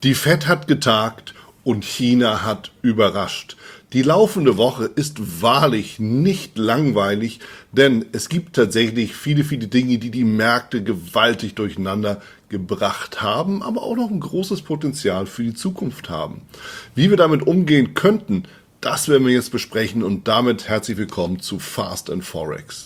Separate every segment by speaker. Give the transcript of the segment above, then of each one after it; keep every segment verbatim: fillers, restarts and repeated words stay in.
Speaker 1: Die Fed hat getagt und China hat überrascht. Die laufende Woche ist wahrlich nicht langweilig, denn es gibt tatsächlich viele, viele Dinge, die die Märkte gewaltig durcheinander gebracht haben, aber auch noch ein großes Potenzial für die Zukunft haben. Wie wir damit umgehen könnten, das werden wir jetzt besprechen und damit herzlich willkommen zu Fast and Forex.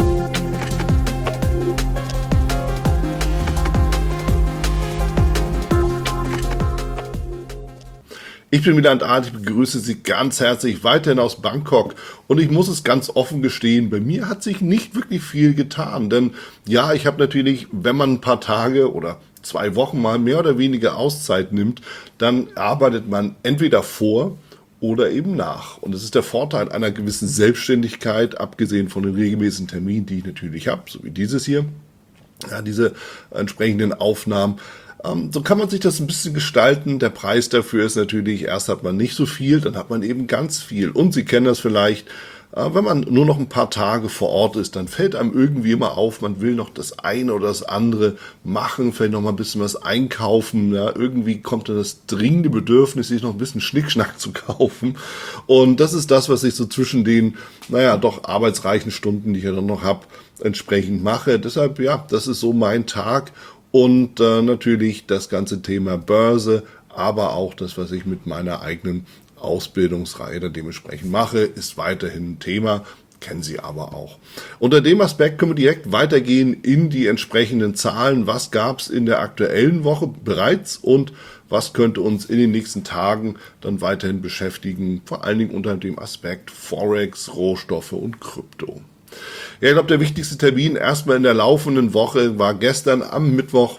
Speaker 1: Ich bin Wieland Art, ich begrüße Sie ganz herzlich weiterhin aus Bangkok und ich muss es ganz offen gestehen, bei mir hat sich nicht wirklich viel getan, denn ja, ich habe natürlich, wenn man ein paar Tage oder zwei Wochen mal mehr oder weniger Auszeit nimmt, dann arbeitet man entweder vor oder eben nach. Und das ist der Vorteil einer gewissen Selbstständigkeit, abgesehen von den regelmäßigen Terminen, die ich natürlich habe, so wie dieses hier, ja, diese entsprechenden Aufnahmen. So kann man sich das ein bisschen gestalten. Der Preis dafür ist natürlich, erst hat man nicht so viel, dann hat man eben ganz viel. Und Sie kennen das vielleicht, wenn man nur noch ein paar Tage vor Ort ist, dann fällt einem irgendwie immer auf, man will noch das eine oder das andere machen, vielleicht noch mal ein bisschen was einkaufen. Ja, irgendwie kommt dann das dringende Bedürfnis, sich noch ein bisschen Schnickschnack zu kaufen. Und das ist das, was ich so zwischen den, naja, doch arbeitsreichen Stunden, die ich ja dann noch habe, entsprechend mache. Deshalb, ja, das ist so mein Tag. Und äh, natürlich das ganze Thema Börse, aber auch das, was ich mit meiner eigenen Ausbildungsreihe dann dementsprechend mache, ist weiterhin ein Thema, kennen Sie aber auch. Unter dem Aspekt können wir direkt weitergehen in die entsprechenden Zahlen. Was gab es in der aktuellen Woche bereits und was könnte uns in den nächsten Tagen dann weiterhin beschäftigen, vor allen Dingen unter dem Aspekt Forex, Rohstoffe und Krypto. Ja, ich glaube, der wichtigste Termin erstmal in der laufenden Woche war gestern am Mittwoch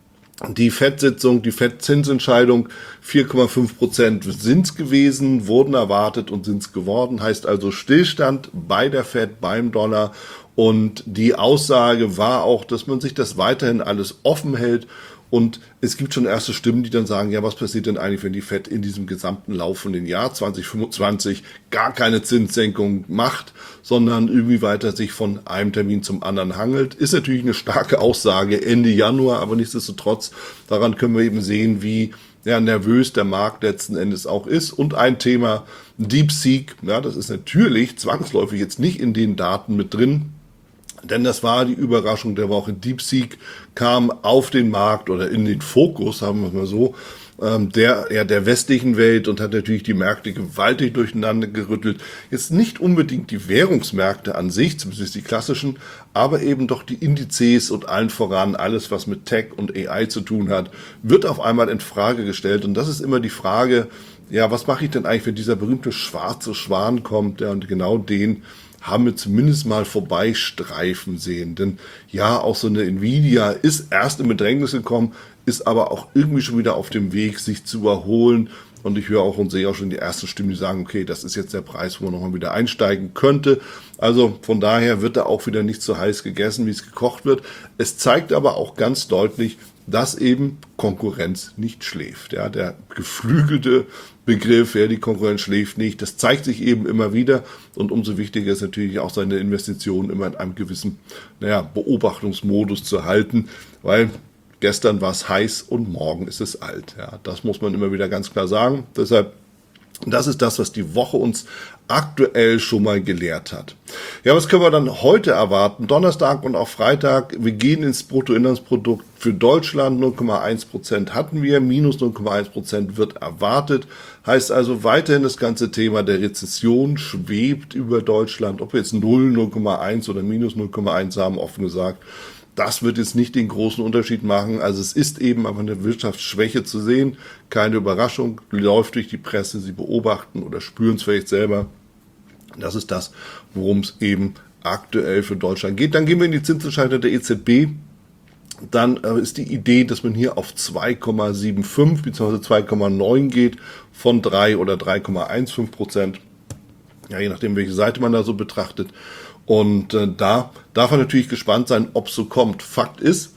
Speaker 1: die Fed-Sitzung, die Fed-Zinsentscheidung. vier Komma fünf Prozent sind es gewesen, wurden erwartet und sind es geworden. Heißt also Stillstand bei der Fed, beim Dollar. Und die Aussage war auch, dass man sich das weiterhin alles offen hält. Und es gibt schon erste Stimmen, die dann sagen, ja, was passiert denn eigentlich, wenn die Fed in diesem gesamten laufenden Jahr zwanzig fünfundzwanzig gar keine Zinssenkung macht, sondern irgendwie weiter sich von einem Termin zum anderen hangelt. Ist natürlich eine starke Aussage Ende Januar, aber nichtsdestotrotz, daran können wir eben sehen, wie ja, nervös der Markt letzten Endes auch ist. Und ein Thema DeepSeek, ja, das ist natürlich zwangsläufig jetzt nicht in den Daten mit drin, denn das war die Überraschung der Woche. DeepSeek kam auf den Markt oder in den Fokus, sagen wir es mal so, der, ja, der westlichen Welt und hat natürlich die Märkte gewaltig durcheinander gerüttelt. Jetzt nicht unbedingt die Währungsmärkte an sich, zumindest die klassischen, aber eben doch die Indizes und allen voran alles, was mit Tech und A I zu tun hat, wird auf einmal in Frage gestellt. Und das ist immer die Frage, ja, was mache ich denn eigentlich, wenn dieser berühmte schwarze Schwan kommt, ja, und genau den haben wir zumindest mal vorbeistreifen sehen. Denn ja, auch so eine Nvidia ist erst in Bedrängnis gekommen, ist aber auch irgendwie schon wieder auf dem Weg, sich zu erholen. Und ich höre auch und sehe auch schon die ersten Stimmen, die sagen, okay, das ist jetzt der Preis, wo man nochmal wieder einsteigen könnte. Also von daher wird da auch wieder nicht so heiß gegessen, wie es gekocht wird. Es zeigt aber auch ganz deutlich, dass eben Konkurrenz nicht schläft. Ja, der geflügelte Begriff, ja, die Konkurrenz schläft nicht, das zeigt sich eben immer wieder und umso wichtiger ist natürlich auch seine Investitionen immer in einem gewissen, naja, Beobachtungsmodus zu halten, weil gestern war es heiß und morgen ist es alt. Ja, das muss man immer wieder ganz klar sagen. Deshalb, das ist das, was die Woche uns aktuell schon mal gelehrt hat. Ja, was können wir dann heute erwarten? Donnerstag und auch Freitag, wir gehen ins Bruttoinlandsprodukt für Deutschland, null Komma eins Prozent hatten wir, minus null Komma eins Prozent wird erwartet. Heißt also weiterhin das ganze Thema der Rezession schwebt über Deutschland, ob wir jetzt null, null Komma eins oder minus null Komma eins haben, offen gesagt. Das wird jetzt nicht den großen Unterschied machen. Also es ist eben aber eine Wirtschaftsschwäche zu sehen. Keine Überraschung, läuft durch die Presse, Sie beobachten oder spüren es vielleicht selber. Das ist das, worum es eben aktuell für Deutschland geht. Dann gehen wir in die Zinsentscheidung der E Z B. Dann äh, ist die Idee, dass man hier auf zwei Komma fünfundsiebzig bzw. zwei Komma neun geht von drei oder drei Komma fünfzehn Prozent. Ja, je nachdem, welche Seite man da so betrachtet. Und äh, da darf man natürlich gespannt sein, ob es so kommt. Fakt ist,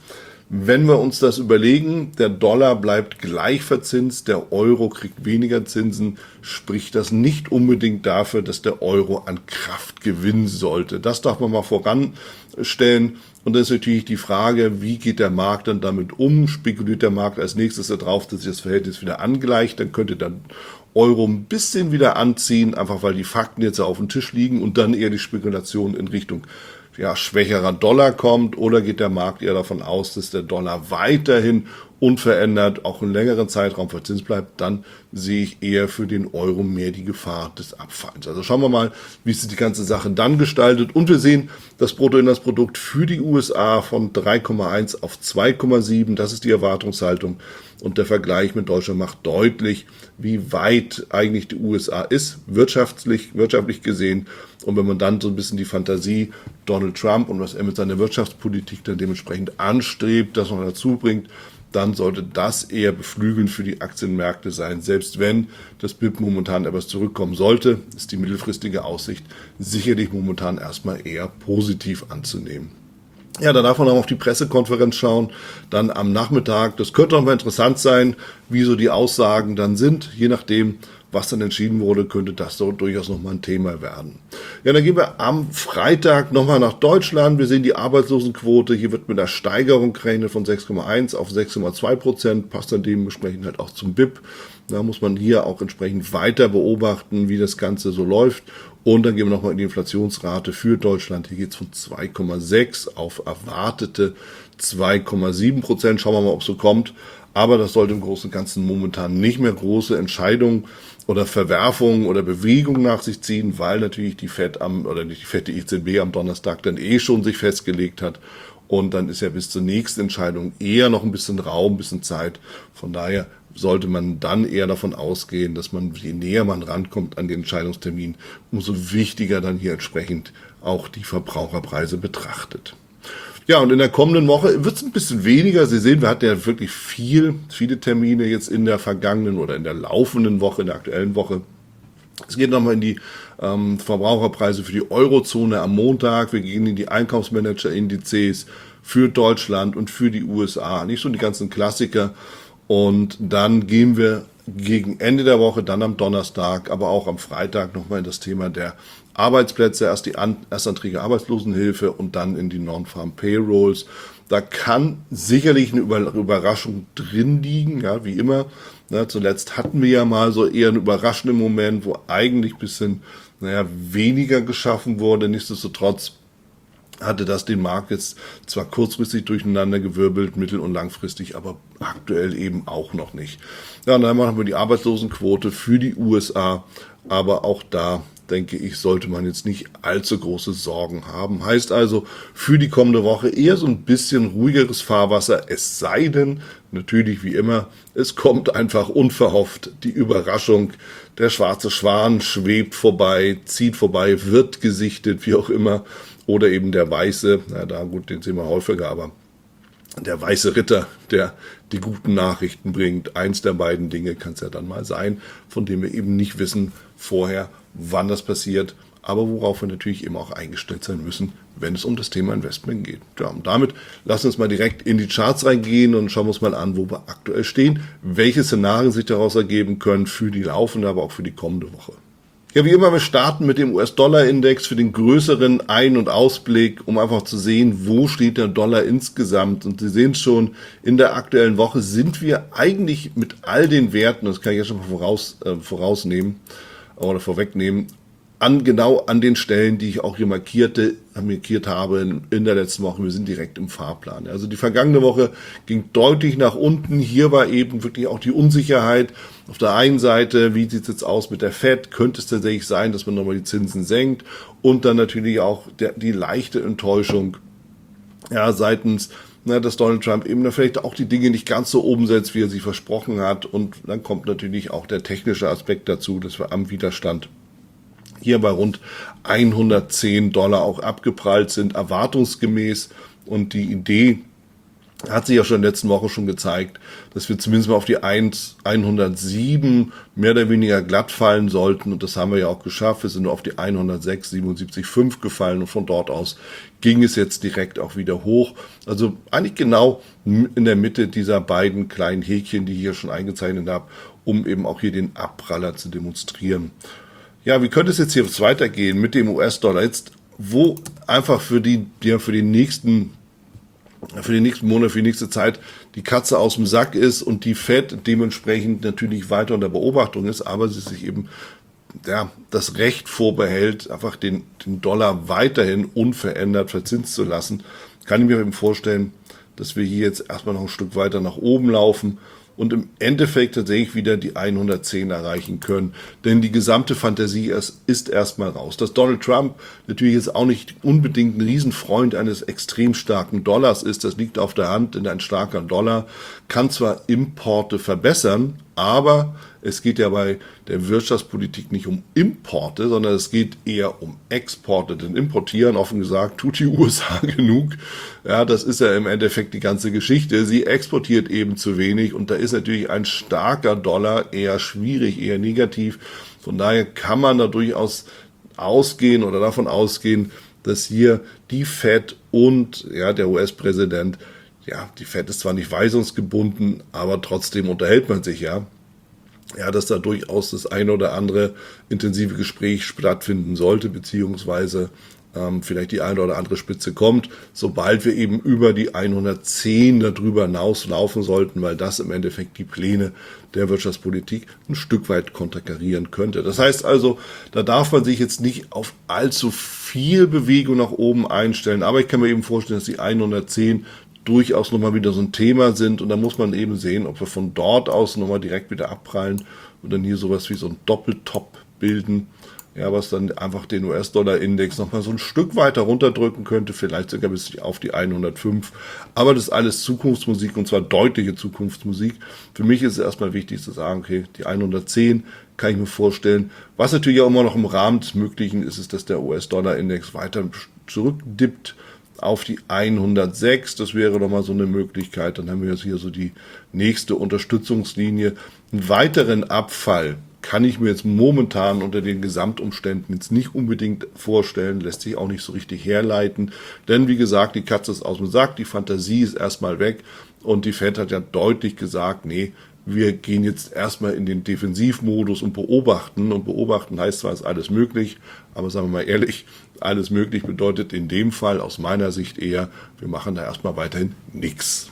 Speaker 1: Wenn wir uns das überlegen, der Dollar bleibt gleich verzinst, der Euro kriegt weniger Zinsen, spricht das nicht unbedingt dafür, dass der Euro an Kraft gewinnen sollte. Das darf man mal voranstellen. Und dann ist natürlich die Frage, wie geht der Markt dann damit um? Spekuliert der Markt als nächstes darauf, dass sich das Verhältnis wieder angleicht? Dann könnte der Euro ein bisschen wieder anziehen, einfach weil die Fakten jetzt auf dem Tisch liegen und dann eher die Spekulation in Richtung ja, schwächerer Dollar kommt, oder geht der Markt eher davon aus, dass der Dollar weiterhin unverändert auch einen längeren Zeitraum verzinst bleibt, dann sehe ich eher für den Euro mehr die Gefahr des Abfalls. Also schauen wir mal, wie sich die ganze Sache dann gestaltet. Und wir sehen das Bruttoinlandsprodukt für die U S A von drei Komma eins auf zwei Komma sieben. Das ist die Erwartungshaltung. Und der Vergleich mit Deutschland macht deutlich, wie weit eigentlich die U S A ist, wirtschaftlich, wirtschaftlich gesehen. Und wenn man dann so ein bisschen die Fantasie Donald Trump und was er mit seiner Wirtschaftspolitik dann dementsprechend anstrebt, das noch dazu bringt, dann sollte das eher beflügelnd für die Aktienmärkte sein. Selbst wenn das B I P momentan etwas zurückkommen sollte, ist die mittelfristige Aussicht sicherlich momentan erstmal eher positiv anzunehmen. Ja, da darf man auch auf die Pressekonferenz schauen, dann am Nachmittag. Das könnte auch mal interessant sein, wie so die Aussagen dann sind. Je nachdem, was dann entschieden wurde, könnte das so durchaus nochmal ein Thema werden. Ja, dann gehen wir am Freitag nochmal nach Deutschland. Wir sehen die Arbeitslosenquote. Hier wird mit einer Steigerung gerechnet von sechs Komma eins auf sechs Komma zwei Prozent. Passt dann dementsprechend halt auch zum B I P. Da muss man hier auch entsprechend weiter beobachten, wie das Ganze so läuft. Und dann gehen wir nochmal in die Inflationsrate für Deutschland. Hier geht es von zwei Komma sechs auf erwartete zwei Komma sieben Prozent. Schauen wir mal, ob es so kommt. Aber das sollte im Großen und Ganzen momentan nicht mehr große Entscheidungen oder Verwerfungen oder Bewegungen nach sich ziehen, weil natürlich die Fed am, oder nicht die Fed, die E Z B am Donnerstag dann eh schon sich festgelegt hat. Und dann ist ja bis zur nächsten Entscheidung eher noch ein bisschen Raum, ein bisschen Zeit. Von daher sollte man dann eher davon ausgehen, dass man, je näher man rankommt an den Entscheidungstermin, umso wichtiger dann hier entsprechend auch die Verbraucherpreise betrachtet. Ja, und in der kommenden Woche wird es ein bisschen weniger. Sie sehen, wir hatten ja wirklich viel, viele Termine jetzt in der vergangenen oder in der laufenden Woche, in der aktuellen Woche. Es geht nochmal in die ähm, Verbraucherpreise für die Eurozone am Montag. Wir gehen in die Einkaufsmanager-Indizes für Deutschland und für die U S A. Nicht so die ganzen Klassiker. Und dann gehen wir gegen Ende der Woche, dann am Donnerstag, aber auch am Freitag nochmal in das Thema der Arbeitsplätze, erst die An- Erstanträge Arbeitslosenhilfe und dann in die Non-Farm Payrolls. Da kann sicherlich eine Über- Überraschung drin liegen, ja, wie immer. Ja, zuletzt hatten wir ja mal so eher einen überraschenden Moment, wo eigentlich ein bisschen, naja, weniger geschaffen wurde. Nichtsdestotrotz hatte das den Markt jetzt zwar kurzfristig durcheinander gewirbelt, mittel- und langfristig, aber aktuell eben auch noch nicht. Ja, und dann machen wir die Arbeitslosenquote für die U S A, aber auch da, denke ich, sollte man jetzt nicht allzu große Sorgen haben. Heißt also, für die kommende Woche eher so ein bisschen ruhigeres Fahrwasser, es sei denn, natürlich wie immer, es kommt einfach unverhofft die Überraschung, der schwarze Schwan schwebt vorbei, zieht vorbei, wird gesichtet, wie auch immer, oder eben der weiße, na da gut, den sehen wir häufiger, aber der weiße Ritter, der die guten Nachrichten bringt. Eins der beiden Dinge kann es ja dann mal sein, von dem wir eben nicht wissen vorher, wann das passiert, aber worauf wir natürlich eben auch eingestellt sein müssen, wenn es um das Thema Investment geht. Ja, und damit lassen wir uns mal direkt in die Charts reingehen und schauen wir uns mal an, wo wir aktuell stehen, welche Szenarien sich daraus ergeben können für die laufende, aber auch für die kommende Woche. Ja, wie immer, wir starten mit dem U S-Dollar-Index für den größeren Ein- und Ausblick, um einfach zu sehen, wo steht der Dollar insgesamt. Und Sie sehen schon, in der aktuellen Woche sind wir eigentlich mit all den Werten, das kann ich jetzt schon mal voraus, äh, vorausnehmen oder vorwegnehmen, an genau an den Stellen, die ich auch hier markierte, markiert habe in, in der letzten Woche. Wir sind direkt im Fahrplan. Also die vergangene Woche ging deutlich nach unten. Hier war eben wirklich auch die Unsicherheit. Auf der einen Seite, wie sieht es jetzt aus mit der Fed? Könnte es tatsächlich sein, dass man nochmal die Zinsen senkt? Und dann natürlich auch der, die leichte Enttäuschung, ja, seitens, na, dass Donald Trump eben da vielleicht auch die Dinge nicht ganz so umsetzt, wie er sie versprochen hat. Und dann kommt natürlich auch der technische Aspekt dazu, dass wir am Widerstand hier bei rund hundertzehn Dollar auch abgeprallt sind, erwartungsgemäß. Und die Idee Hat sich ja schon in der letzten Woche schon gezeigt, dass wir zumindest mal auf die hundertsieben mehr oder weniger glatt fallen sollten. Und das haben wir ja auch geschafft. Wir sind nur auf die hundertsechs, siebenundsiebzig Komma fünf gefallen. Und von dort aus ging es jetzt direkt auch wieder hoch. Also eigentlich genau in der Mitte dieser beiden kleinen Häkchen, die ich hier schon eingezeichnet habe, um eben auch hier den Abpraller zu demonstrieren. Ja, wie könnte es jetzt hier weitergehen mit dem U S-Dollar? Jetzt, wo einfach für die, ja, für die nächsten für den nächsten Monat, für die nächste Zeit die Katze aus dem Sack ist und die Fed dementsprechend natürlich weiter unter Beobachtung ist, aber sie sich eben ja, das Recht vorbehält, einfach den, den Dollar weiterhin unverändert verzinst zu lassen, kann ich mir eben vorstellen, dass wir hier jetzt erstmal noch ein Stück weiter nach oben laufen und im Endeffekt tatsächlich wieder die hundertzehn erreichen können. Denn die gesamte Fantasie ist erstmal raus. Dass Donald Trump natürlich jetzt auch nicht unbedingt ein Riesenfreund eines extrem starken Dollars ist, das liegt auf der Hand, denn ein starker Dollar kann zwar Importe verbessern, aber es geht ja bei der Wirtschaftspolitik nicht um Importe, sondern es geht eher um Exporte. Denn importieren, offen gesagt, tut die U S A genug. Ja, das ist ja im Endeffekt die ganze Geschichte. Sie exportiert eben zu wenig und da ist natürlich ein starker Dollar eher schwierig, eher negativ. Von daher kann man da durchaus ausgehen oder davon ausgehen, dass hier die Fed und ja, der U S-Präsident, ja, die Fed ist zwar nicht weisungsgebunden, aber trotzdem unterhält man sich ja. Ja, dass da durchaus das eine oder andere intensive Gespräch stattfinden sollte, beziehungsweise ähm, vielleicht die eine oder andere Spitze kommt, sobald wir eben über die hundertzehn darüber hinaus laufen sollten, weil das im Endeffekt die Pläne der Wirtschaftspolitik ein Stück weit konterkarieren könnte. Das heißt also, da darf man sich jetzt nicht auf allzu viel Bewegung nach oben einstellen, aber ich kann mir eben vorstellen, dass die hundertzehn durchaus nochmal wieder so ein Thema sind und da muss man eben sehen, ob wir von dort aus nochmal direkt wieder abprallen und dann hier sowas wie so ein Doppeltop bilden, ja, was dann einfach den U S-Dollar-Index nochmal so ein Stück weiter runterdrücken könnte, vielleicht sogar bis auf die hundertfünf, aber das ist alles Zukunftsmusik und zwar deutliche Zukunftsmusik. Für mich ist es erstmal wichtig zu sagen, okay, die hundertzehn kann ich mir vorstellen. Was natürlich auch immer noch im Rahmen des Möglichen ist, ist, dass der U S-Dollar-Index weiter zurückdippt auf die hundertsechs, das wäre nochmal so eine Möglichkeit. Dann haben wir jetzt hier so die nächste Unterstützungslinie. Einen weiteren Abfall kann ich mir jetzt momentan unter den Gesamtumständen jetzt nicht unbedingt vorstellen, lässt sich auch nicht so richtig herleiten. Denn wie gesagt, die Katze ist aus dem Sack, die Fantasie ist erstmal weg und die Fed hat ja deutlich gesagt, nee, wir gehen jetzt erstmal in den Defensivmodus und beobachten. Und beobachten heißt zwar, ist alles möglich, aber sagen wir mal ehrlich, alles möglich bedeutet in dem Fall aus meiner Sicht eher, wir machen da erstmal weiterhin nichts.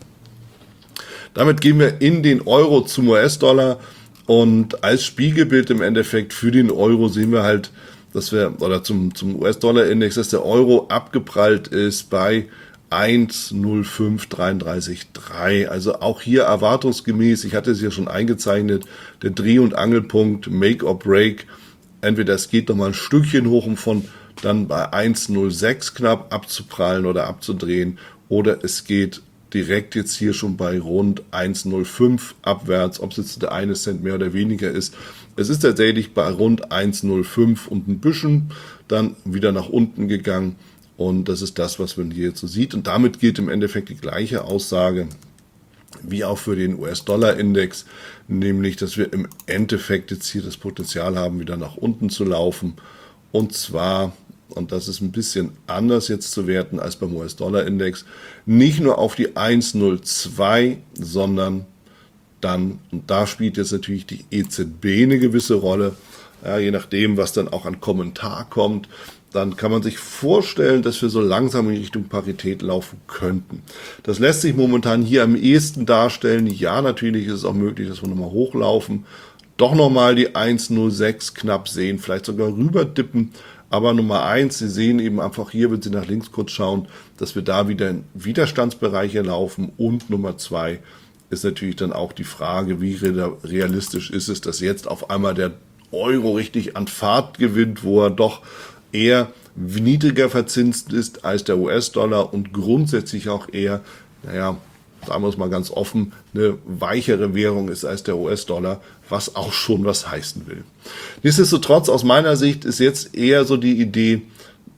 Speaker 1: Damit gehen wir in den Euro zum U S-Dollar und als Spiegelbild im Endeffekt für den Euro sehen wir halt, dass wir, oder zum, zum U S-Dollar-Index, dass der Euro abgeprallt ist bei eins Komma null fünf drei drei drei, also auch hier erwartungsgemäß, ich hatte es ja schon eingezeichnet, der Dreh- und Angelpunkt, Make or Break, entweder es geht nochmal ein Stückchen hoch, um von dann bei eins Komma null sechs knapp abzuprallen oder abzudrehen, oder es geht direkt jetzt hier schon bei rund eins Komma null fünf abwärts, ob es jetzt der eine Cent mehr oder weniger ist. Es ist tatsächlich bei rund eins Komma null fünf und ein bisschen dann wieder nach unten gegangen. Und das ist das, was man hier jetzt so sieht. Und damit gilt im Endeffekt die gleiche Aussage wie auch für den U S-Dollar-Index, nämlich, dass wir im Endeffekt jetzt hier das Potenzial haben, wieder nach unten zu laufen. Und zwar, und das ist ein bisschen anders jetzt zu werten als beim U S-Dollar-Index, nicht nur auf die eins Komma null zwei, sondern dann, und da spielt jetzt natürlich die E Z B eine gewisse Rolle, ja, je nachdem, was dann auch an Kommentar kommt, dann kann man sich vorstellen, dass wir so langsam in Richtung Parität laufen könnten. Das lässt sich momentan hier am ehesten darstellen. Ja, natürlich ist es auch möglich, dass wir nochmal hochlaufen, doch nochmal die eins Komma null sechs knapp sehen, vielleicht sogar rüber dippen. Aber Nummer eins, Sie sehen eben einfach hier, wenn Sie nach links kurz schauen, dass wir da wieder in Widerstandsbereiche laufen. Und Nummer zwei ist natürlich dann auch die Frage, wie realistisch ist es, dass jetzt auf einmal der Euro richtig an Fahrt gewinnt, wo er doch eher niedriger verzinst ist als der U S-Dollar und grundsätzlich auch eher, naja, sagen wir es mal ganz offen, eine weichere Währung ist als der U S-Dollar, was auch schon was heißen will. Nichtsdestotrotz, aus meiner Sicht ist jetzt eher so die Idee,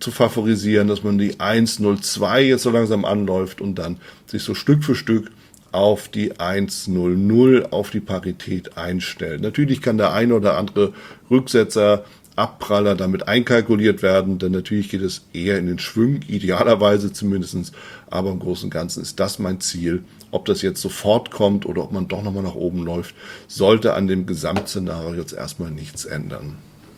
Speaker 1: zu favorisieren, dass man die eins Komma null zwei jetzt so langsam anläuft und dann sich so Stück für Stück auf die eins Komma null null, auf die Parität einstellt. Natürlich kann der eine oder andere Rücksetzer, Abpraller damit einkalkuliert werden, denn natürlich geht es eher in den Schwung, idealerweise zumindest, aber im Großen und Ganzen ist das mein Ziel. Ob das jetzt sofort kommt oder ob man doch nochmal nach oben läuft, sollte an dem Gesamtszenario jetzt erstmal nichts ändern.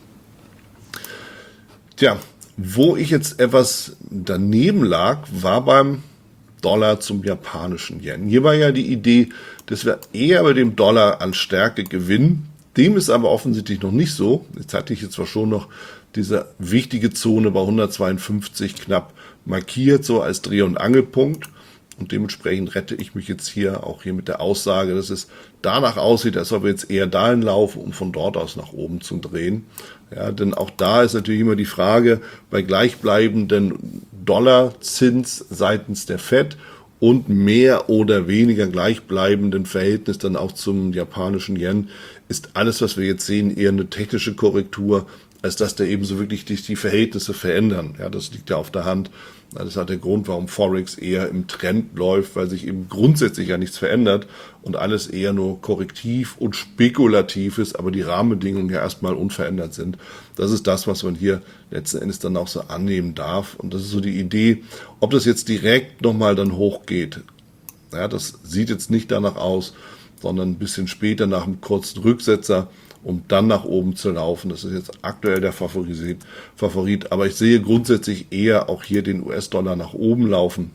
Speaker 1: Tja, wo ich jetzt etwas daneben lag, war beim Dollar zum japanischen Yen. Hier war ja die Idee, dass wir eher bei dem Dollar an Stärke gewinnen. Dem ist aber offensichtlich noch nicht so. Jetzt hatte ich jetzt zwar schon noch diese wichtige Zone bei hundertzweiundfünfzig knapp markiert, so als Dreh- und Angelpunkt. Und dementsprechend rette ich mich jetzt hier auch hier mit der Aussage, dass es danach aussieht, als ob wir jetzt eher dahin laufen, um von dort aus nach oben zu drehen. Ja, denn auch da ist natürlich immer die Frage, bei gleichbleibenden Dollarzins seitens der Fed und mehr oder weniger gleichbleibenden Verhältnis dann auch zum japanischen Yen, ist alles, was wir jetzt sehen, eher eine technische Korrektur, als dass da eben so wirklich die, die Verhältnisse verändern. Ja, das liegt ja auf der Hand. Das hat der Grund, warum Forex eher im Trend läuft, weil sich eben grundsätzlich ja nichts verändert und alles eher nur korrektiv und spekulativ ist, aber die Rahmenbedingungen ja erstmal unverändert sind. Das ist das, was man hier letzten Endes dann auch so annehmen darf. Und das ist so die Idee, ob das jetzt direkt nochmal dann hochgeht. Ja, das sieht jetzt nicht danach aus, sondern ein bisschen später nach einem kurzen Rücksetzer, um dann nach oben zu laufen. Das ist jetzt aktuell der Favorit. Favorit. Aber ich sehe grundsätzlich eher auch hier den U S-Dollar nach oben laufen.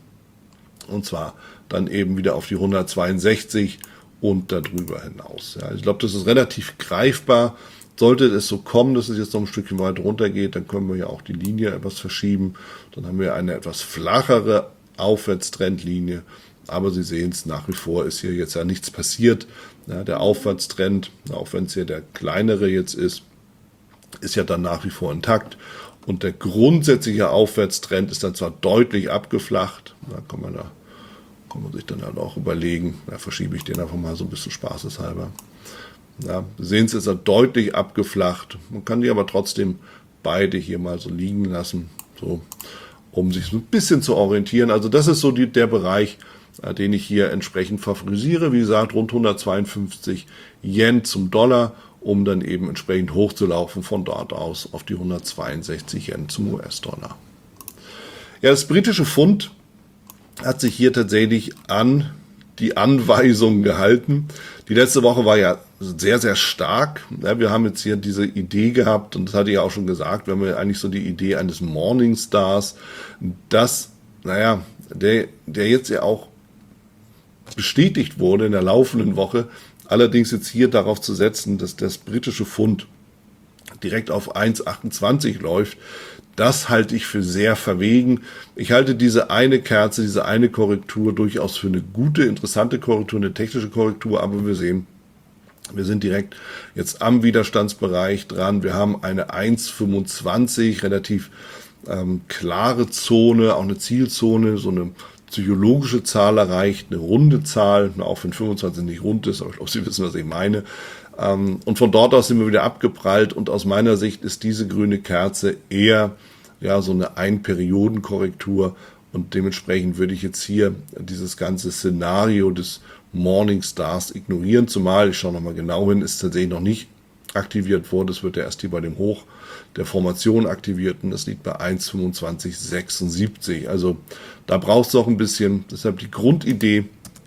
Speaker 1: Und zwar dann eben wieder auf die hundertzweiundsechzig und darüber hinaus. Ja, ich glaube, das ist relativ greifbar. Sollte es so kommen, dass es jetzt noch ein Stückchen weiter runter geht, dann können wir ja auch die Linie etwas verschieben. Dann haben wir eine etwas flachere Aufwärtstrendlinie. Aber Sie sehen es, nach wie vor ist hier jetzt ja nichts passiert. Ja, der Aufwärtstrend, auch wenn es hier der kleinere jetzt ist, ist ja dann nach wie vor intakt. Und der grundsätzliche Aufwärtstrend ist dann zwar deutlich abgeflacht, da kann man, da, kann man sich dann halt auch überlegen, da verschiebe ich den einfach mal so ein bisschen spaßeshalber. Ja, Sie sehen es, ist er deutlich abgeflacht. Man kann die aber trotzdem beide hier mal so liegen lassen, so, um sich so ein bisschen zu orientieren. Also das ist so die, der Bereich, den ich hier entsprechend favorisiere. Wie gesagt, rund hundertzweiundfünfzig Yen zum Dollar, um dann eben entsprechend hochzulaufen von dort aus auf die hundertzweiundsechzig Yen zum U S-Dollar. Ja, das britische Pfund hat sich hier tatsächlich an die Anweisungen gehalten. Die letzte Woche war ja sehr, sehr stark. Ja, wir haben jetzt hier diese Idee gehabt, und das hatte ich ja auch schon gesagt, wir haben ja eigentlich so die Idee eines Morningstars, dass, naja, der, der jetzt ja auch bestätigt wurde in der laufenden Woche, allerdings jetzt hier darauf zu setzen, dass das britische Pfund direkt auf eins Komma achtundzwanzig läuft, das halte ich für sehr verwegen. Ich halte diese eine Kerze, diese eine Korrektur durchaus für eine gute, interessante Korrektur, eine technische Korrektur, aber wir sehen, wir sind direkt jetzt am Widerstandsbereich dran. Wir haben eine eins Komma fünfundzwanzig, relativ ähm, klare Zone, auch eine Zielzone, so eine psychologische Zahl erreicht, eine runde Zahl, auch wenn fünfundzwanzig nicht rund ist, aber ich glaube, Sie wissen, was ich meine. Und von dort aus sind wir wieder abgeprallt, und aus meiner Sicht ist diese grüne Kerze eher ja so eine Einperiodenkorrektur, und dementsprechend würde ich jetzt hier dieses ganze Szenario des Morningstars ignorieren, zumal, ich schaue nochmal genau hin, ist tatsächlich noch nicht aktiviert worden. Das wird ja erst hier bei dem Hoch der Formation aktiviert, und das liegt bei eins Komma fünfundzwanzig sechsundsiebzig. Also da braucht es noch ein bisschen. Deshalb die Grundidee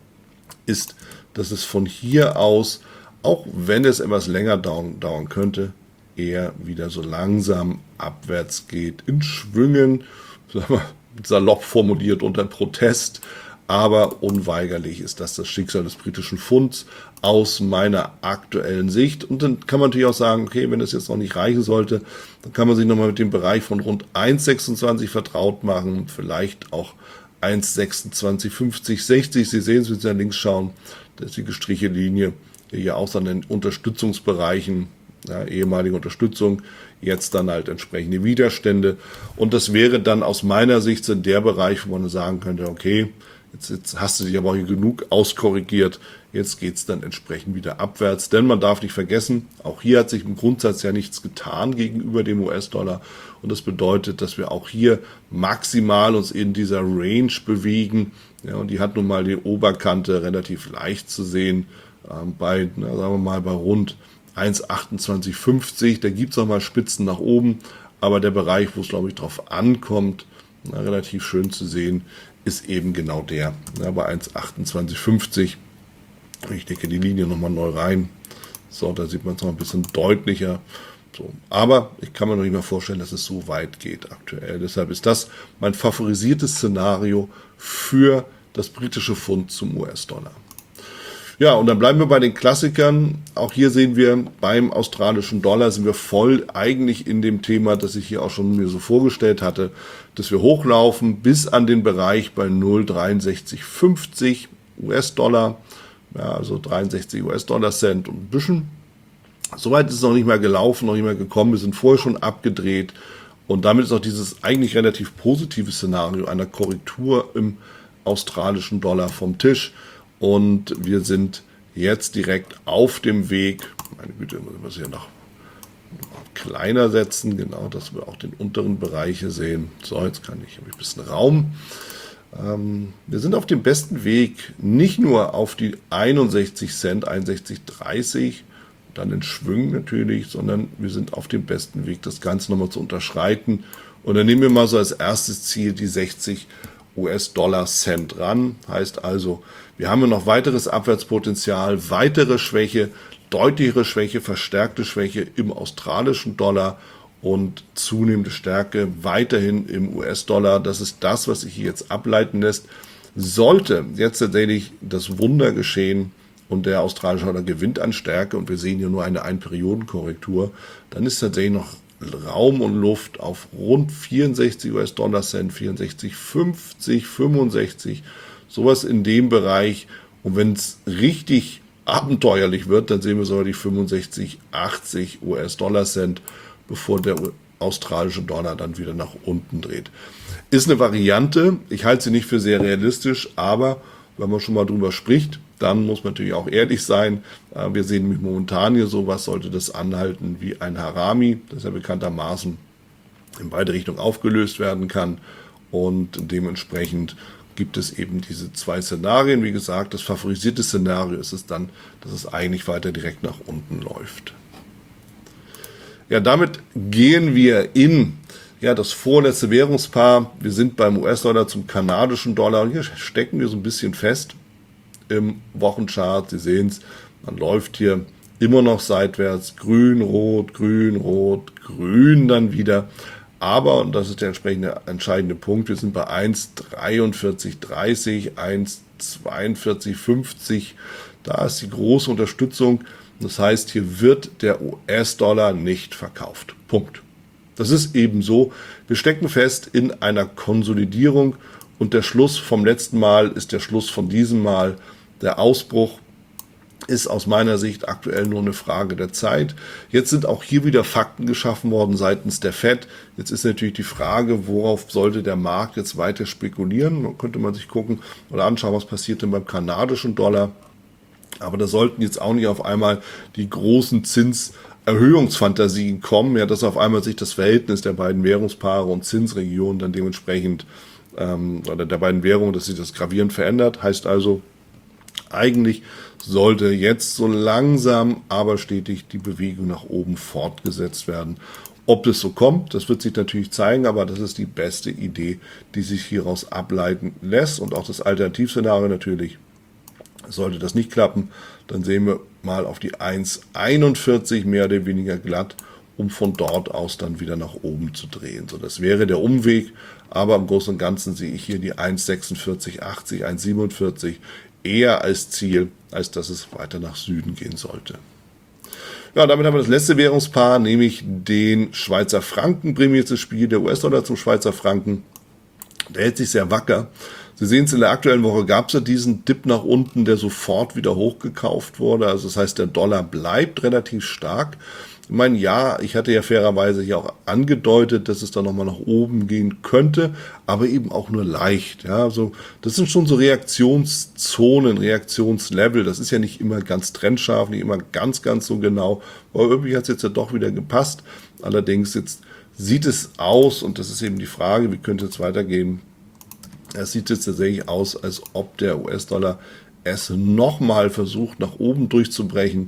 Speaker 1: ist, dass es von hier aus, auch wenn es etwas länger dauern, dauern könnte, eher wieder so langsam abwärts geht, in Schwüngen, sagen wir, salopp formuliert unter Protest. Aber unweigerlich ist das das Schicksal des britischen Pfunds aus meiner aktuellen Sicht. Und dann kann man natürlich auch sagen, okay, wenn das jetzt noch nicht reichen sollte, dann kann man sich nochmal mit dem Bereich von rund eins Komma sechsundzwanzig vertraut machen, vielleicht auch eins Komma sechsundzwanzig fünfzig, sechzig. Sie sehen es, wenn Sie nach links schauen, das ist die gestrichelte Linie, die hier auch so an den Unterstützungsbereichen, ja, ehemalige Unterstützung, jetzt dann halt entsprechende Widerstände. Und das wäre dann aus meiner Sicht so der Bereich, wo man sagen könnte, okay, Jetzt, jetzt hast du dich aber hier genug auskorrigiert. Jetzt geht es dann entsprechend wieder abwärts. Denn man darf nicht vergessen, auch hier hat sich im Grundsatz ja nichts getan gegenüber dem U S-Dollar. Und das bedeutet, dass wir auch hier maximal uns in dieser Range bewegen. Ja, und die hat nun mal die Oberkante relativ leicht zu sehen ähm, bei, na, sagen wir mal, bei rund eins Komma achtundzwanzig fünfzig. Da gibt es auch mal Spitzen nach oben. Aber der Bereich, wo es, glaube ich, drauf ankommt, na, relativ schön zu sehen, ist eben genau der, ja, bei eins Komma achtundzwanzig fünfzig. Ich decke die Linie nochmal neu rein. So, da sieht man es noch ein bisschen deutlicher. So. Aber ich kann mir noch nicht mehr vorstellen, dass es so weit geht aktuell. Deshalb ist das mein favorisiertes Szenario für das britische Pfund zum U S-Dollar. Ja, und dann bleiben wir bei den Klassikern. Auch hier sehen wir, beim australischen Dollar sind wir voll eigentlich in dem Thema, das ich hier auch schon mir so vorgestellt hatte, dass wir hochlaufen bis an den Bereich bei null Komma dreiundsechzig fünfzig U S-Dollar. Ja, also dreiundsechzig U S-Dollar Cent und ein bisschen. Soweit ist es noch nicht mehr gelaufen, noch nicht mehr gekommen. Wir sind vorher schon abgedreht. Und damit ist auch dieses eigentlich relativ positive Szenario einer Korrektur im australischen Dollar vom Tisch. Und wir sind jetzt direkt auf dem Weg. Meine Güte, muss ich das hier noch kleiner setzen. Genau, dass wir auch den unteren Bereich hier sehen. So, jetzt kann ich, habe ich ein bisschen Raum. Wir sind auf dem besten Weg, nicht nur auf die einundsechzig Cent, einundsechzig dreißig, dann in Schwüngen natürlich, sondern wir sind auf dem besten Weg, das Ganze nochmal zu unterschreiten. Und dann nehmen wir mal so als erstes Ziel die sechzig U S-Dollar Cent ran. Heißt also, wir haben ja noch weiteres Abwärtspotenzial, weitere Schwäche, deutlichere Schwäche, verstärkte Schwäche im australischen Dollar und zunehmende Stärke weiterhin im U S-Dollar. Das ist das, was sich hier jetzt ableiten lässt. Sollte jetzt tatsächlich das Wunder geschehen und der australische Dollar gewinnt an Stärke und wir sehen hier nur eine Ein-Perioden-Korrektur, dann ist tatsächlich noch Raum und Luft auf rund vierundsechzig U S-Dollar Cent, vierundsechzig fünfzig, fünfundsechzig, sowas in dem Bereich. Und wenn es richtig abenteuerlich wird, dann sehen wir sogar die fünfundsechzig, achtzig U S-Dollar Cent, bevor der australische Dollar dann wieder nach unten dreht. Ist eine Variante, ich halte sie nicht für sehr realistisch, aber wenn man schon mal drüber spricht, dann muss man natürlich auch ehrlich sein. Wir sehen nämlich momentan hier sowas, sollte das anhalten wie ein Harami, das ja bekanntermaßen in beide Richtungen aufgelöst werden kann. Und dementsprechend gibt es eben diese zwei Szenarien. Wie gesagt, das favorisierte Szenario ist es dann, dass es eigentlich weiter direkt nach unten läuft. Ja, damit gehen wir in ja, das vorletzte Währungspaar. Wir sind beim U S-Dollar zum kanadischen Dollar und hier stecken wir so ein bisschen fest im Wochenchart. Sie sehen es, man läuft hier immer noch seitwärts, grün, rot, grün, rot, grün dann wieder. Aber, und das ist der entsprechende entscheidende Punkt, wir sind bei eins Komma dreiundvierzig dreißig, eins Komma zweiundvierzig fünfzig. Da ist die große Unterstützung. Das heißt, hier wird der U S-Dollar nicht verkauft. Punkt. Das ist eben so. Wir stecken fest in einer Konsolidierung und der Schluss vom letzten Mal ist der Schluss von diesem Mal. Der Ausbruch ist aus meiner Sicht aktuell nur eine Frage der Zeit. Jetzt sind auch hier wieder Fakten geschaffen worden seitens der Fed. Jetzt ist natürlich die Frage, worauf sollte der Markt jetzt weiter spekulieren? Da könnte man sich gucken oder anschauen, was passiert denn beim kanadischen Dollar. Aber da sollten jetzt auch nicht auf einmal die großen Zinserhöhungsfantasien kommen, ja, dass auf einmal sich das Verhältnis der beiden Währungspaare und Zinsregionen dann dementsprechend, ähm, oder der beiden Währungen, dass sich das gravierend verändert. Heißt also, eigentlich sollte jetzt so langsam, aber stetig die Bewegung nach oben fortgesetzt werden. Ob das so kommt, das wird sich natürlich zeigen, aber das ist die beste Idee, die sich hieraus ableiten lässt. Und auch das Alternativszenario natürlich. Sollte das nicht klappen, dann sehen wir mal auf die eins Komma einundvierzig mehr oder weniger glatt, um von dort aus dann wieder nach oben zu drehen. So, das wäre der Umweg, aber im Großen und Ganzen sehe ich hier die eins Komma sechsundvierzig achtzig, eins Komma siebenundvierzig eher als Ziel, als dass es weiter nach Süden gehen sollte. Ja, damit haben wir das letzte Währungspaar, nämlich den Schweizer Franken, bringen wir jetzt das Spiel, der U S-Dollar zum Schweizer Franken. Der hält sich sehr wacker. Sie sehen es, in der aktuellen Woche gab es ja diesen Dip nach unten, der sofort wieder hochgekauft wurde. Also das heißt, der Dollar bleibt relativ stark. Ich meine, ja, ich hatte ja fairerweise hier auch angedeutet, dass es da nochmal nach oben gehen könnte, aber eben auch nur leicht. Ja, also das sind schon so Reaktionszonen, Reaktionslevel. Das ist ja nicht immer ganz trennscharf, nicht immer ganz, ganz so genau. Aber irgendwie hat es jetzt ja doch wieder gepasst. Allerdings jetzt sieht es aus, und das ist eben die Frage, wie könnte es weitergehen? Es sieht jetzt tatsächlich aus, als ob der U S-Dollar es nochmal versucht, nach oben durchzubrechen.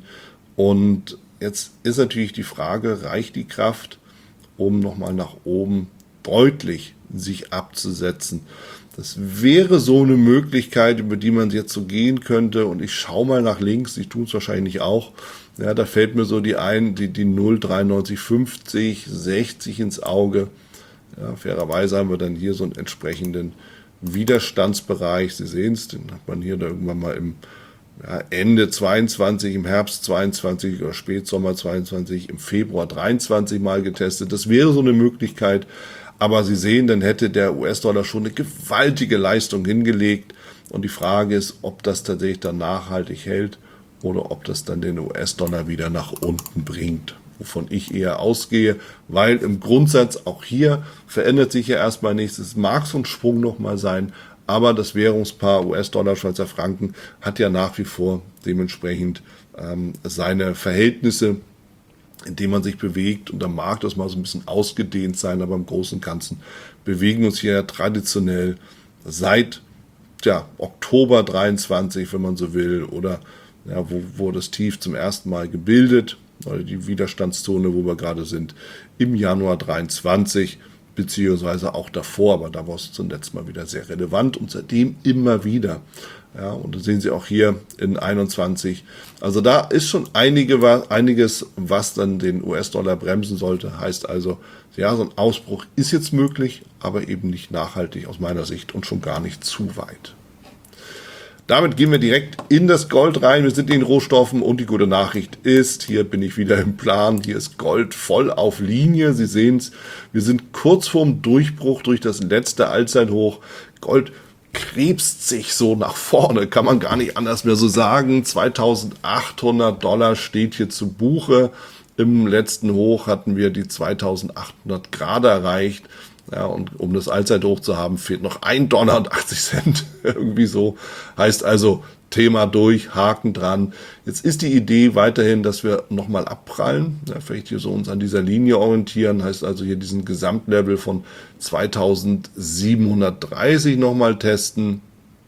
Speaker 1: Und jetzt ist natürlich die Frage, reicht die Kraft, um nochmal nach oben deutlich sich abzusetzen? Das wäre so eine Möglichkeit, über die man jetzt so gehen könnte. Und ich schaue mal nach links, ich tue es wahrscheinlich auch. Ja, da fällt mir so die ein, die, die null Komma dreiundneunzig fünfzig, sechzig ins Auge. Ja, fairerweise haben wir dann hier so einen entsprechenden Widerstandsbereich. Sie sehen es, den hat man hier da irgendwann mal im ja, Ende zweiundzwanzig, im Herbst zweiundzwanzig oder Spätsommer zweiundzwanzig, im Februar dreiundzwanzig mal getestet. Das wäre so eine Möglichkeit. Aber Sie sehen, dann hätte der U S-Dollar schon eine gewaltige Leistung hingelegt. Und die Frage ist, ob das tatsächlich dann nachhaltig hält oder ob das dann den U S-Dollar wieder nach unten bringt. Wovon ich eher ausgehe, weil im Grundsatz auch hier verändert sich ja erstmal nichts. Es mag so ein Sprung nochmal sein, aber das Währungspaar U S-Dollar, Schweizer Franken hat ja nach wie vor dementsprechend ähm, seine Verhältnisse, in denen man sich bewegt. Und da mag das mal so ein bisschen ausgedehnt sein, aber im Großen und Ganzen bewegen uns hier ja traditionell seit ja, Oktober dreiundzwanzig, wenn man so will, oder ja, wo, wo das Tief zum ersten Mal gebildet, oder die Widerstandszone, wo wir gerade sind, im Januar dreiundzwanzig, beziehungsweise auch davor, aber da war es zuletzt mal wieder sehr relevant und seitdem immer wieder. Ja, und das sehen Sie auch hier in einundzwanzig. Also da ist schon einige, einiges, was dann den U S-Dollar bremsen sollte. Heißt also, ja, so ein Ausbruch ist jetzt möglich, aber eben nicht nachhaltig aus meiner Sicht und schon gar nicht zu weit. Damit gehen wir direkt in das Gold rein. Wir sind in den Rohstoffen und die gute Nachricht ist, hier bin ich wieder im Plan, hier ist Gold voll auf Linie. Sie sehen es, wir sind kurz vorm Durchbruch durch das letzte Allzeithoch. Gold krebst sich so nach vorne, kann man gar nicht anders mehr so sagen. zweitausendachthundert Dollar steht hier zu Buche. Im letzten Hoch hatten wir die zweitausendachthundert Grad erreicht. Ja, und um das Allzeithoch zu haben, fehlt noch ein Dollar und achtzig Cent. Irgendwie so. Heißt also, Thema durch, Haken dran. Jetzt ist die Idee weiterhin, dass wir nochmal abprallen. Ja, vielleicht hier so uns an dieser Linie orientieren. Heißt also hier diesen Gesamtlevel von zweitausendsiebenhundertdreißig nochmal testen.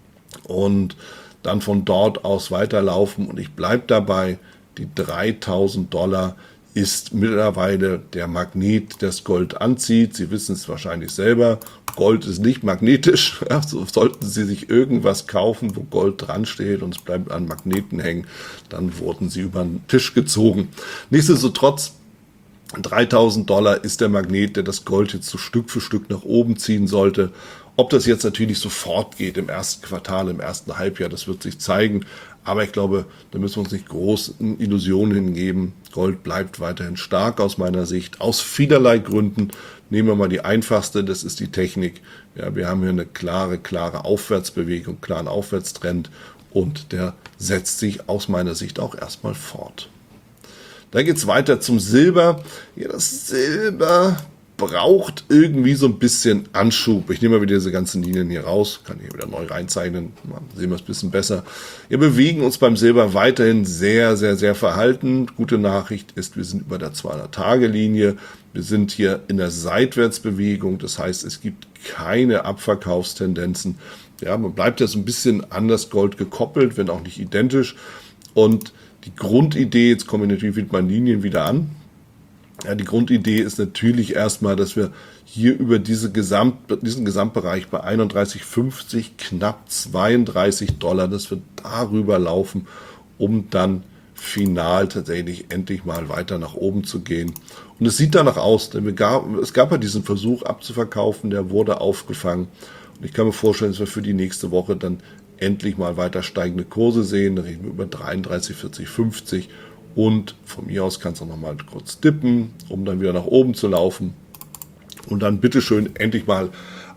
Speaker 1: Und dann von dort aus weiterlaufen. Und ich bleibe dabei, die dreitausend Dollar ist mittlerweile der Magnet, das Gold anzieht. Sie wissen es wahrscheinlich selber. Gold ist nicht magnetisch. Ja, so sollten Sie sich irgendwas kaufen, wo Gold dran steht und es bleibt an Magneten hängen, dann wurden Sie über den Tisch gezogen. Nichtsdestotrotz, dreitausend Dollar ist der Magnet, der das Gold jetzt so Stück für Stück nach oben ziehen sollte. Ob das jetzt natürlich sofort geht im ersten Quartal, im ersten Halbjahr, das wird sich zeigen. Aber ich glaube, da müssen wir uns nicht großen Illusionen hingeben. Gold bleibt weiterhin stark aus meiner Sicht, aus vielerlei Gründen. Nehmen wir mal die einfachste, das ist die Technik. Ja, wir haben hier eine klare, klare Aufwärtsbewegung, klaren Aufwärtstrend und der setzt sich aus meiner Sicht auch erstmal fort. Dann geht es weiter zum Silber. Ja, das Silber braucht irgendwie so ein bisschen Anschub. Ich nehme mal wieder diese ganzen Linien hier raus, kann hier wieder neu reinzeichnen, dann sehen wir es ein bisschen besser. Wir bewegen uns beim Silber weiterhin sehr, sehr, sehr verhalten. Gute Nachricht ist, wir sind über der zweihundert-Tage-Linie. Wir sind hier in der Seitwärtsbewegung, das heißt, es gibt keine Abverkaufstendenzen. Ja, man bleibt jetzt ein bisschen an das Gold gekoppelt, wenn auch nicht identisch. Und die Grundidee, jetzt komme ich natürlich mit meinen Linien wieder an. Ja, die Grundidee ist natürlich erstmal, dass wir hier über diese Gesamt, diesen Gesamtbereich bei einunddreißig fünfzig, knapp zweiunddreißig Dollar, dass wir darüber laufen, um dann final tatsächlich endlich mal weiter nach oben zu gehen. Und es sieht danach aus, denn wir gab, es gab ja diesen Versuch abzuverkaufen, der wurde aufgefangen. Und ich kann mir vorstellen, dass wir für die nächste Woche dann endlich mal weiter steigende Kurse sehen. Da reden wir über dreiunddreißig, vierzig, fünfzig. Und von mir aus kannst du noch mal kurz dippen, um dann wieder nach oben zu laufen. Und dann bitteschön endlich mal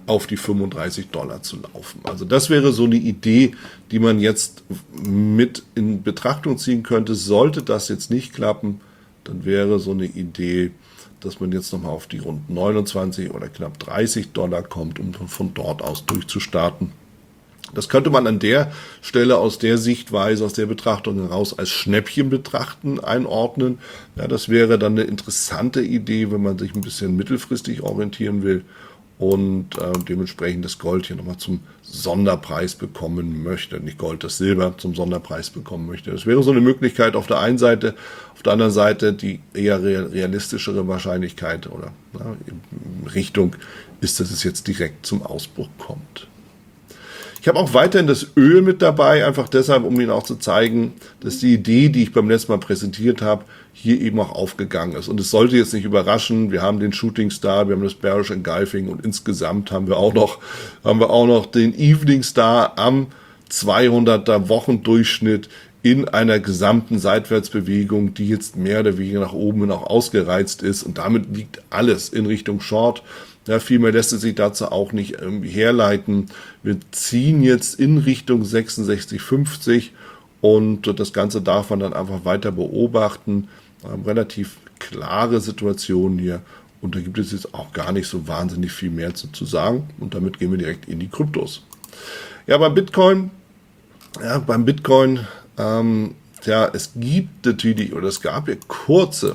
Speaker 1: auf die fünfunddreißig Dollar zu laufen. Also das wäre so eine Idee, die man jetzt mit in Betrachtung ziehen könnte. Sollte das jetzt nicht klappen, dann wäre so eine Idee, dass man jetzt nochmal auf die rund neunundzwanzig oder knapp dreißig Dollar kommt, um von dort aus durchzustarten. Das könnte man an der Stelle aus der Sichtweise, aus der Betrachtung heraus als Schnäppchen betrachten, einordnen. Ja, das wäre dann eine interessante Idee, wenn man sich ein bisschen mittelfristig orientieren will und äh, dementsprechend das Gold hier nochmal zum Sonderpreis bekommen möchte. Nicht Gold, das Silber zum Sonderpreis bekommen möchte. Das wäre so eine Möglichkeit auf der einen Seite, auf der anderen Seite die eher realistischere Wahrscheinlichkeit oder na, in Richtung ist, dass es jetzt direkt zum Ausbruch kommt. Ich habe auch weiterhin das Öl mit dabei, einfach deshalb, um Ihnen auch zu zeigen, dass die Idee, die ich beim letzten Mal präsentiert habe, hier eben auch aufgegangen ist. Und es sollte jetzt nicht überraschen, wir haben den Shooting Star, wir haben das Bearish Engulfing und insgesamt haben wir auch noch, haben wir auch noch den Evening Star am zweihunderter Wochendurchschnitt in einer gesamten Seitwärtsbewegung, die jetzt mehr oder weniger nach oben hin auch ausgereizt ist. Und damit liegt alles in Richtung Short. Ja, viel mehr lässt es sich dazu auch nicht irgendwie herleiten. Wir ziehen jetzt in Richtung sechsundsechzig fünfzig und das Ganze darf man dann einfach weiter beobachten. Wir haben relativ klare Situationen hier und da gibt es jetzt auch gar nicht so wahnsinnig viel mehr zu, zu sagen. Und damit gehen wir direkt in die Kryptos. Ja, beim Bitcoin, ja, beim Bitcoin, ähm, ja, es gibt natürlich, oder es gab ja kurze,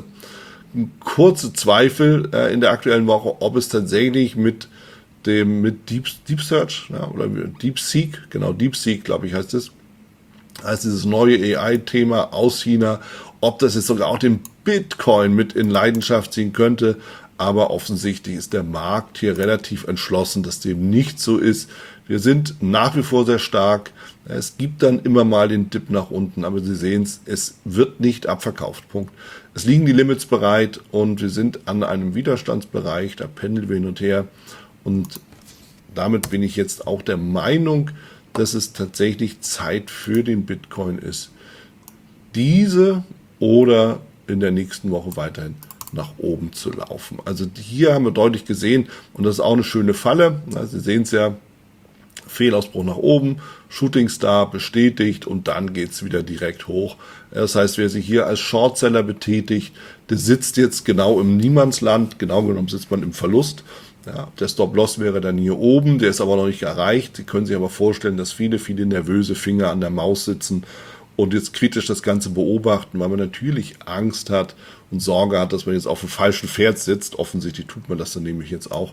Speaker 1: kurze Zweifel äh, in der aktuellen Woche, ob es tatsächlich mit dem mit Deep, Deep Search ja, oder DeepSeek, genau DeepSeek, glaube ich, heißt es, heißt dieses neue A I-Thema aus China, ob das jetzt sogar auch den Bitcoin mit in Leidenschaft ziehen könnte. Aber offensichtlich ist der Markt hier relativ entschlossen, dass dem nicht so ist. Wir sind nach wie vor sehr stark. Es gibt dann immer mal den Dip nach unten, aber Sie sehen es, es wird nicht abverkauft. Punkt. Es liegen die Limits bereit und wir sind an einem Widerstandsbereich, da pendeln wir hin und her. Und damit bin ich jetzt auch der Meinung, dass es tatsächlich Zeit für den Bitcoin ist, diese oder in der nächsten Woche weiterhin nach oben zu laufen. Also hier haben wir deutlich gesehen, und das ist auch eine schöne Falle. Sie sehen es ja, Fehlausbruch nach oben, Shooting Star bestätigt und dann geht es wieder direkt hoch. Das heißt, wer sich hier als Shortseller betätigt, der sitzt jetzt genau im Niemandsland, genau genommen sitzt man im Verlust. Ja, der Stop-Loss wäre dann hier oben, der ist aber noch nicht erreicht. Sie können sich aber vorstellen, dass viele, viele nervöse Finger an der Maus sitzen und jetzt kritisch das Ganze beobachten, weil man natürlich Angst hat und Sorge hat, dass man jetzt auf dem falschen Pferd sitzt. Offensichtlich tut man das dann nämlich jetzt auch.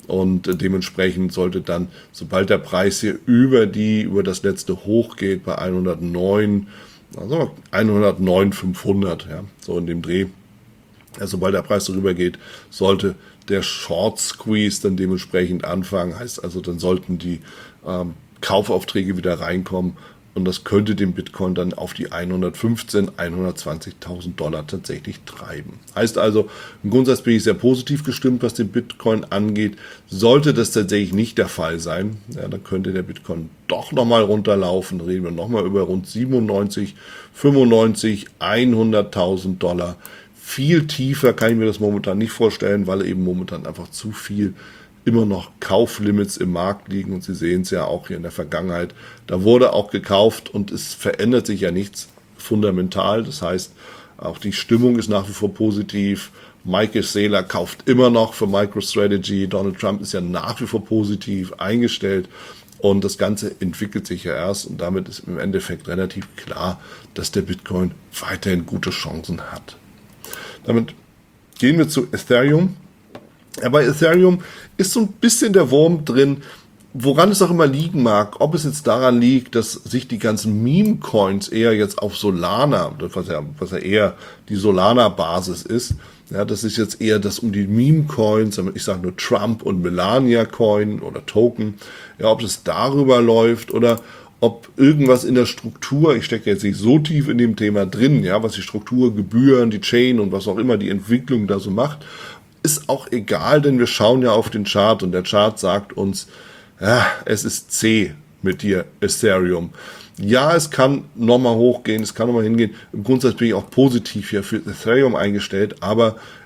Speaker 1: Und dementsprechend sollte dann, sobald der Preis hier über die, über das letzte Hoch geht, bei hundertneun, also hundertneun fünfhundert, ja, so in dem Dreh, ja, sobald der Preis darüber geht, sollte der Short Squeeze dann dementsprechend anfangen. Heißt also, dann sollten die ähm, Kaufaufträge wieder reinkommen. Und das könnte den Bitcoin dann auf die hundertfünfzehn, hundertzwanzigtausend Dollar tatsächlich treiben. Heißt also, im Grundsatz bin ich sehr positiv gestimmt, was den Bitcoin angeht. Sollte das tatsächlich nicht der Fall sein, ja, dann könnte der Bitcoin doch nochmal runterlaufen. Dann reden wir nochmal über rund siebenundneunzig, fünfundneunzig, hunderttausend Dollar. Viel tiefer kann ich mir das momentan nicht vorstellen, weil eben momentan einfach zu viel immer noch Kauflimits im Markt liegen und Sie sehen es ja auch hier in der Vergangenheit. Da wurde auch gekauft und es verändert sich ja nichts fundamental. Das heißt, auch die Stimmung ist nach wie vor positiv. Michael Saylor kauft immer noch für MicroStrategy. Donald Trump ist ja nach wie vor positiv eingestellt und das Ganze entwickelt sich ja erst und damit ist im Endeffekt relativ klar, dass der Bitcoin weiterhin gute Chancen hat. Damit gehen wir zu Ethereum. Ja, bei Ethereum ist so ein bisschen der Wurm drin, woran es auch immer liegen mag, ob es jetzt daran liegt, dass sich die ganzen Meme-Coins eher jetzt auf Solana, was ja, was ja eher die Solana-Basis ist, ja, das ist jetzt eher das um die Meme-Coins, ich sage nur Trump und Melania-Coin oder Token, ja, ob es darüber läuft oder ob irgendwas in der Struktur, ich stecke jetzt nicht so tief in dem Thema drin, ja, was die Struktur, Gebühren, die Chain und was auch immer die Entwicklung da so macht, ist auch egal, denn wir schauen ja auf den Chart und der Chart sagt uns, ja, es ist zäh mit dir, Ethereum. Ja, es kann nochmal hochgehen, es kann nochmal hingehen. Im Grundsatz bin ich auch positiv hier für Ethereum eingestellt, aber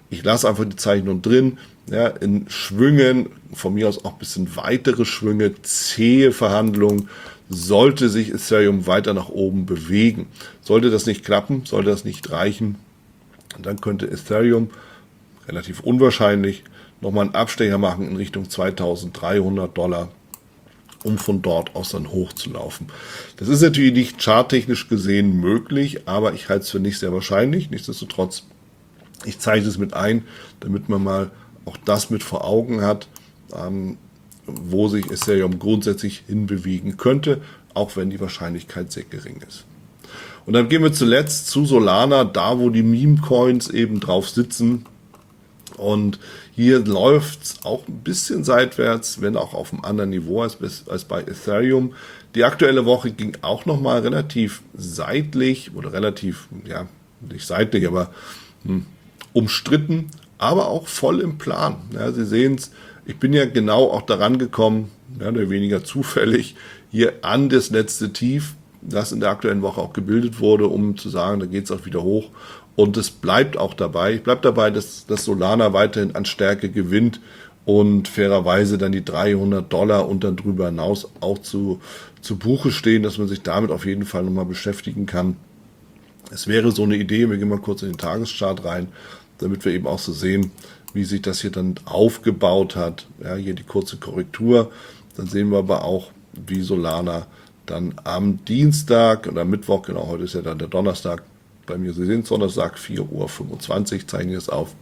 Speaker 1: Ich lasse einfach die Zeichnung drin, ja, in Schwüngen, von mir aus auch ein bisschen weitere Schwünge, zähe Verhandlungen, sollte sich Ethereum weiter nach oben bewegen. Sollte das nicht klappen, sollte das nicht reichen, dann könnte Ethereum, relativ unwahrscheinlich, nochmal einen Abstecher machen in Richtung zweitausenddreihundert Dollar, um von dort aus dann hochzulaufen. Das ist natürlich nicht charttechnisch gesehen möglich, aber ich halte es für nicht sehr wahrscheinlich. Nichtsdestotrotz, ich zeige es mit ein, damit man mal auch das mit vor Augen hat, ähm, wo sich Ethereum grundsätzlich hinbewegen könnte, auch wenn die Wahrscheinlichkeit sehr gering ist. Und dann gehen wir zuletzt zu Solana, da wo die Meme-Coins eben drauf sitzen. Und hier läuft es auch ein bisschen seitwärts, wenn auch auf einem anderen Niveau als, als bei Ethereum. Die aktuelle Woche ging auch nochmal relativ seitlich oder relativ, ja, nicht seitlich, aber hm, umstritten, aber auch voll im Plan. Ja, Sie sehen es, ich bin ja genau auch daran gekommen, mehr oder weniger zufällig, hier an das letzte Tief, das in der aktuellen Woche auch gebildet wurde, um zu sagen, da geht es auch wieder hoch. Und es bleibt auch dabei. Ich bleibe dabei, dass, dass Solana weiterhin an Stärke gewinnt und fairerweise dann die dreihundert Dollar und dann drüber hinaus auch zu, zu Buche stehen, dass man sich damit auf jeden Fall nochmal beschäftigen kann. Es wäre so eine Idee, wir gehen mal kurz in den Tageschart rein, damit wir eben auch so sehen, wie sich das hier dann aufgebaut hat. Ja, hier die kurze Korrektur. Dann sehen wir aber auch, wie Solana dann am Dienstag oder Mittwoch, genau, heute ist ja dann der Donnerstag, bei mir, Sie sehen es, Donnerstag, vier Uhr fünfundzwanzig, zeichne ich es auf.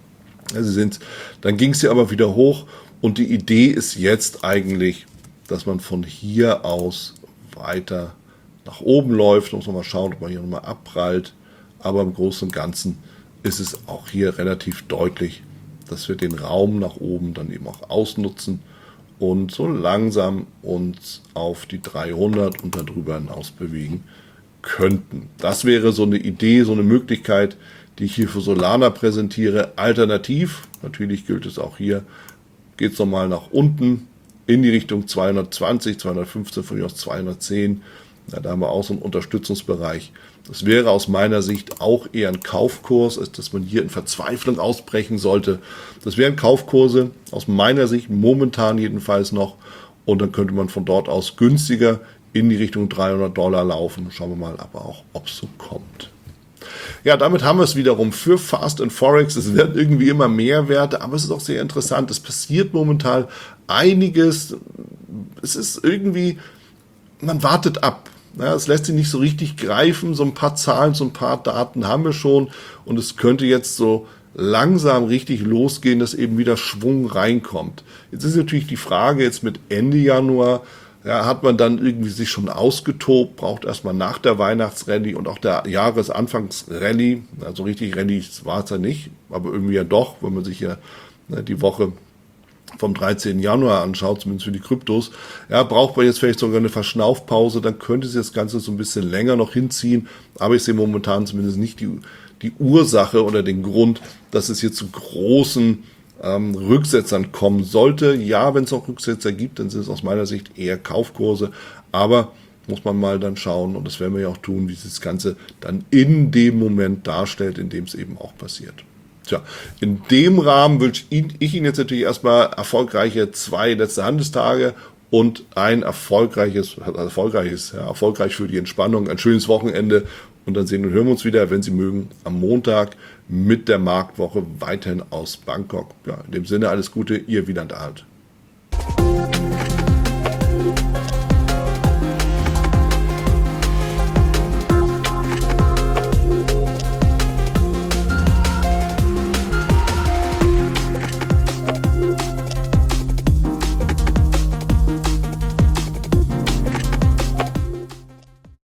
Speaker 1: Ja, Sie sehen es, dann ging es hier aber wieder hoch und die Idee ist jetzt eigentlich, dass man von hier aus weiter nach oben läuft. Da muss man mal schauen, ob man hier nochmal abprallt. Aber im Großen und Ganzen ist es auch hier relativ deutlich, dass wir den Raum nach oben dann eben auch ausnutzen und so langsam uns auf die dreihundert und darüber hinaus bewegen könnten. Das wäre so eine Idee, so eine Möglichkeit, die ich hier für Solana präsentiere. Alternativ, natürlich gilt es auch hier, geht es nochmal nach unten in die Richtung zweihundertzwanzig, zweihundertfünfzehn, von mir aus zweihundertzehn. Ja, da haben wir auch so einen Unterstützungsbereich. Das wäre aus meiner Sicht auch eher ein Kaufkurs, als dass man hier in Verzweiflung ausbrechen sollte. Das wären Kaufkurse aus meiner Sicht momentan jedenfalls noch. Und dann könnte man von dort aus günstiger in die Richtung dreihundert Dollar laufen. Schauen wir mal aber auch, ob es so kommt. Ja, damit haben wir es wiederum für Fast and Forex. Es werden irgendwie immer mehr Werte, aber es ist auch sehr interessant. Es passiert momentan einiges. Es ist irgendwie, man wartet ab. Ja, es lässt sich nicht so richtig greifen. So ein paar Zahlen, so ein paar Daten haben wir schon. Und es könnte jetzt so langsam richtig losgehen, dass eben wieder Schwung reinkommt. Jetzt ist natürlich die Frage, jetzt mit Ende Januar, ja, hat man dann irgendwie sich schon ausgetobt, braucht erstmal nach der Weihnachtsrallye und auch der Jahresanfangsrallye, also richtig Rallye war es ja nicht, aber irgendwie ja doch, wenn man sich ja ne, die Woche vom dreizehnten Januar anschaut, zumindest für die Kryptos, ja, braucht man jetzt vielleicht sogar eine Verschnaufpause, dann könnte sich das Ganze so ein bisschen länger noch hinziehen, aber ich sehe momentan zumindest nicht die, die Ursache oder den Grund, dass es hier zu großen ähm, Rücksetzern kommen sollte. Ja, wenn es noch Rücksetzer gibt, dann sind es aus meiner Sicht eher Kaufkurse, aber muss man mal dann schauen, und das werden wir ja auch tun, wie sich das Ganze dann in dem Moment darstellt, in dem es eben auch passiert. Tja, in dem Rahmen wünsche ich Ihnen jetzt natürlich erstmal erfolgreiche zwei letzte Handelstage und ein erfolgreiches, erfolgreiches, ja, erfolgreich für die Entspannung, ein schönes Wochenende und dann sehen und hören wir uns wieder, wenn Sie mögen, am Montag mit der Marktwoche weiterhin aus Bangkok. Ja, in dem Sinne alles Gute, Ihr Wieland Alt.